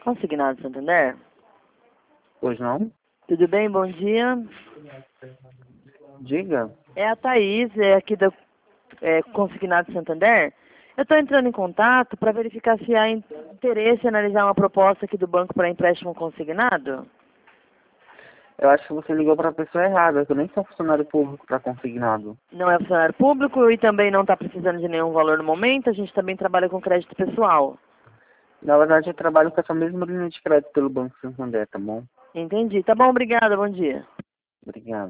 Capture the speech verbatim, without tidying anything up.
Consignado Santander? Pois não? Tudo bem? Bom dia. Diga. É a Thaís, é aqui da é, Consignado Santander. Eu estou entrando em contato para verificar se há interesse em analisar uma proposta aqui do banco para empréstimo consignado. Eu acho que você ligou para a pessoa errada, que eu nem sou funcionário público para consignado. Não é funcionário público e também não está precisando de nenhum valor no momento. A gente também trabalha com crédito pessoal. Na verdade, eu trabalho com essa mesma linha de crédito pelo Banco Santander, tá bom? Entendi. Tá bom, obrigada. Bom dia. Obrigado.